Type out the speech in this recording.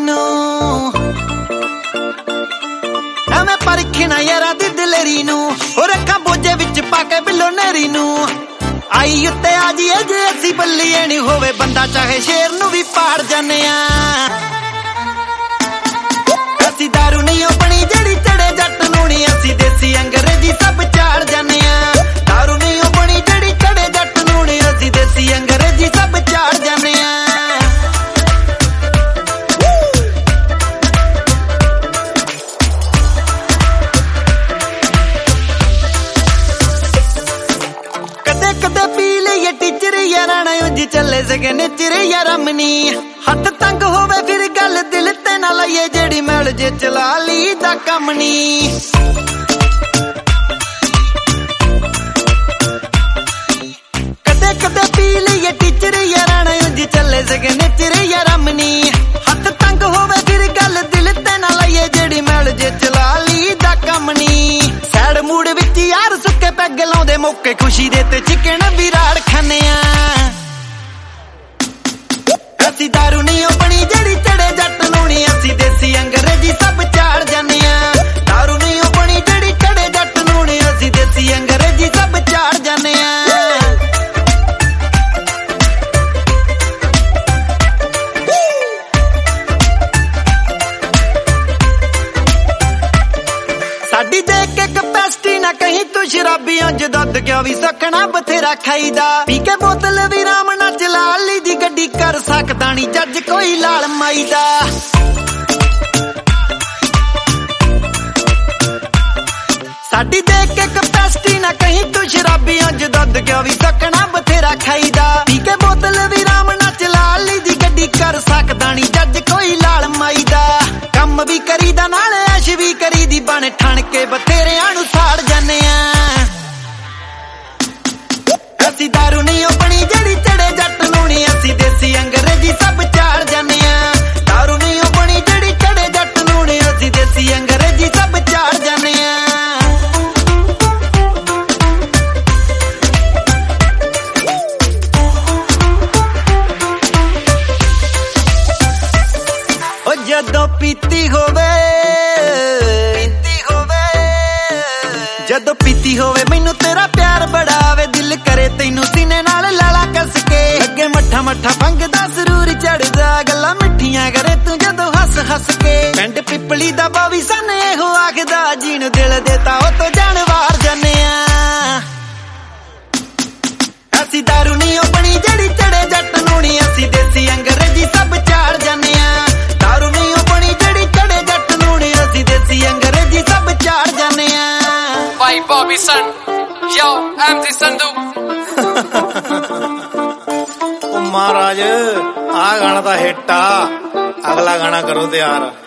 मैनू मैं परखना यारा दी दिलेरी नू रखा बोझे विच पाके बिलो नेरी नू आई उत्ते आ जीए जे असी बल्लीए नी होवे बंदा चाहे शेर नू भी पाड़ जाने असी दारू नहीं बनी जेड़ी चढ़े जट नू नी असी देसी अंग्रेजी सब चाड़ जाने दारू नहीं बनी जेड़ी चढ़े जट नू नी असी देसी अंग्रेजी सब चाड़ जाने कदे कदे पी लिए टीचर यारा ना उंज चले सके निचर यारा मनी हथ तंग होवे फिर गल दिल ते ना लाइए जेड़ी मैल जे चला ली दा कम नी कदे कदे पी लिए टीचर यारा ना उंज चले सके निचर यारा मनी हथ तंग होवे फिर गल दिल ते ना लाइए जेड़ी मैल जे चला ली दा कम नी सैड मूड विच यार सुके पैग लाउंदे मौके खुशी दे ते चिकन विराड़ खाने असी दारू नहीं बनी जेड़ी चढ़े जट नू नी असी देसी अंग्रेजी सब चाड़ जाने दारू नहीं बनी जेड़ी चढ़े जट नू नी असी देसी अंग्रेजी सब चाड़ जाने साडी देख के कैपेसिटी ना कहीं तू शराबी अंज दुध क्यों भी सकना बथेरा खाईदा पी के बोतल भी राम ना चला ली दी गड्डी कर सकदा नी जज कोई लाल माई दा साडी देख के कैपेसिटी ना कहीं तू शराबी अंज दुध क्यों भी सकना बथेरा खाईदा पी के बोतल भी राम ना चला ली दी गड्डी कर सकदा नी जज कोई लाल माई दा कम भी करीदा नाल ऐश भी करीदी बन ठण के बथेरे आनू साड़ जाने असी दारू नहीं बनी जेड़ी चढ़े जट नू नी असी देसी अंग्रेजी सब चाड़ जाने दारू नहीं बनी जेड़ी चढ़े जट नू नी असी देसी अंग्रेजी सब चाड़ जाने ओ जदों पीती होवे जदों पीती होवे मैनू तेरा प्यार बड़ा आवे दिल करे तैनू सीने नाल लाला कस के अगे मठा मठा फंगदा सरूर चढ़दा गल्लां मिठियां करे तू जदों हस हस के पिंड पिपली दा बावी सने हो आखदा जीन दिल देता ओ तो जानवार जाने असी दारू नहीं बनी जेड़ी चढ़े जट नू नी असी देसी अंग्रेजी सब चाड़ जाने दारू नहीं बनी जेड़ी चढ़े जट नू नी असी देसी अंग्रेजी सब चाड़ जाने भाई बॉबी सन यो एमसी संधू महाराज आ गाना तो हिट आ अगला गाना करो तैयार।